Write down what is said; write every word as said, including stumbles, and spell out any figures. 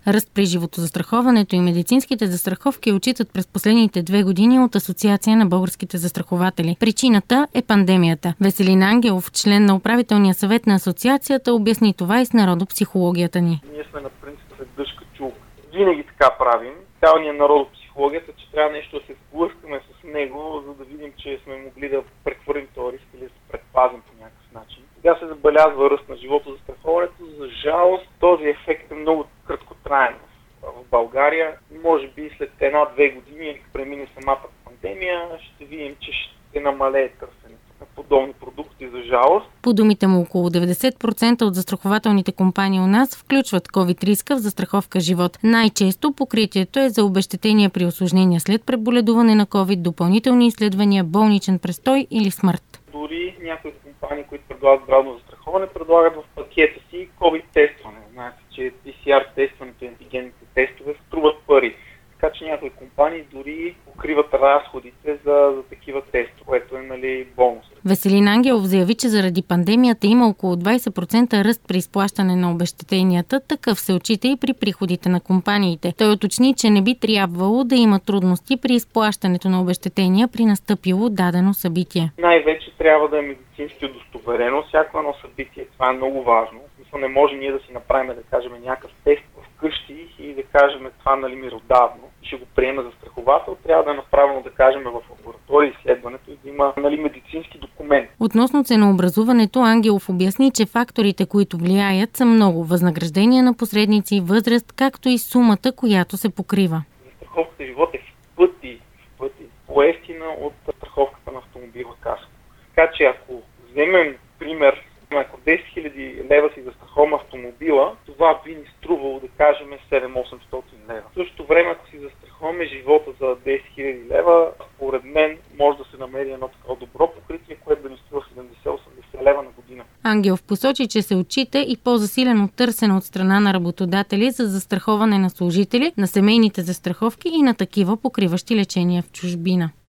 Ръст при животозастраховането и медицинските застраховки отчитат през последните две години от Асоциация на българските застрахователи. Причината е пандемията. Веселин Ангелов, член на управителния съвет на асоциацията, обясни това и с народопсихологията ни. Ние сме на принципа след дъжка чулка. Винаги така правим. Цялният народопсихологията, че трябва нещо да се сблъскаме с него, за да видим, че сме могли да прехвърлим този риск или да се предпазим по някакъв начин. Сега се забелязва ръст на животозастраховането. За жалост, този ефект е много краткотраен в България. Може би след една-две години, или премине самата пандемия, ще видим, че ще намалее търсенето на подобни продукти, за жалост. По думите му, около деветдесет процента от застрахователните компании у нас включват ковид риска в застраховка живот. Най-често покритието е за обезщетения при осложнения след преболедуване на COVID, допълнителни изследвания, болничен престой или смърт. Дори някои компании, които предлагат здравно застраховане, предлагат в пакета си COVID тестване. Знаете, че пи си ар тестването и антигенните тестове струват пари. Така че някои компании дори покриват разходите за, за такива тестове, което е, нали, бонус. Веселин Ангелов заяви, че заради пандемията има около двадесет процента ръст при изплащане на обезщетенията. Такъв се отчита и при приходите на компаниите. Той уточни, че не би трябвало да има трудности при изплащането на обезщетения при настъпило дадено събитие. Най-вече трябва да е медицински удостоверено всяко едно събитие. Това е много важно. Не може ние да си направим, да кажем, някакъв тест вкъщи и да кажем това, нали, миродавно, ще го приема за застраховател, трябва да е направено, да кажем, в лаборатория изследването и да има, нали, медицински документ. Относно ценообразуването, Ангелов обясни, че факторите, които влияят, са много: възнаграждения на посредници, възраст, както и сумата, която се покрива. Застраховката живот е в пъти, в пъти по-евтина от страховката на автомобила каско. Така че ако вземем пример, ако десет хиляди лева си застраховам автомобила, това би ни струвало, да кажем, седем-осемстотин лева. В същото време, ако си застраховаме живота за десет хиляди лева, според мен може да се намери едно такова добро покритие, което да ни струва седемдесет-осемдесет лева на година. Ангелов посочи, че се отчита и по-засилено търсене от страна на работодатели за застраховане на служители, на семейните застраховки и на такива, покриващи лечения в чужбина.